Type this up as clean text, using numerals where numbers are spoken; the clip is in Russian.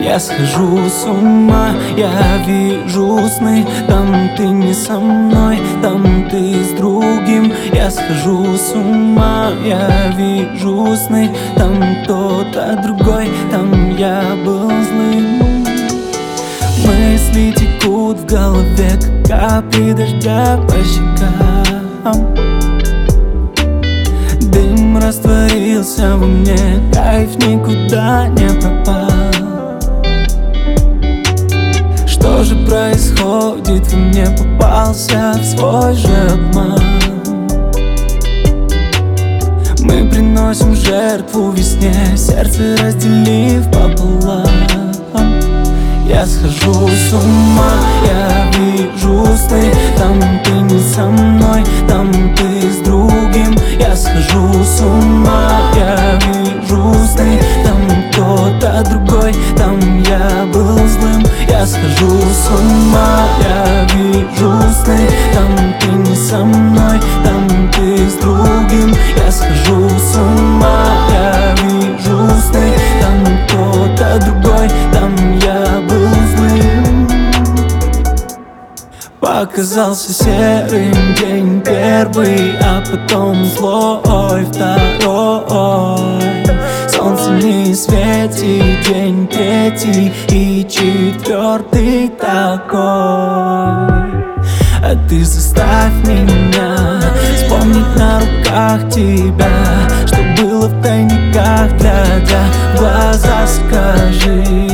Я схожу с ума, я вижу сны. Там ты не со мной, там ты с другим. Я схожу с ума, я вижу сны. Там кто-то другой, там я был злым. Мысли текут в голове, как капли дождя по щекам. Дым растворился во мне, кайф никуда не пропал. Что же происходит во мне? Попался в свой же обман. Мы приносим жертву весне, сердце разделив пополам. Я схожу с ума, я вижу сны. Там ты не со мной, там ты с другим. Я схожу с ума, я вижу сны. Там кто-то другой, там я был злым. Я схожу с ума, я вижу сны. Там ты не со мной, там ты с другим. Я схожу с ума, я вижу сны. Там кто-то другой, там я был злым. Показался серым день первый, а потом злой второй. Солнце не светит, день третий и четвертый такой. А ты заставь меня вспомнить на руках тебя, что было в тайниках, глядя в глаза, скажи.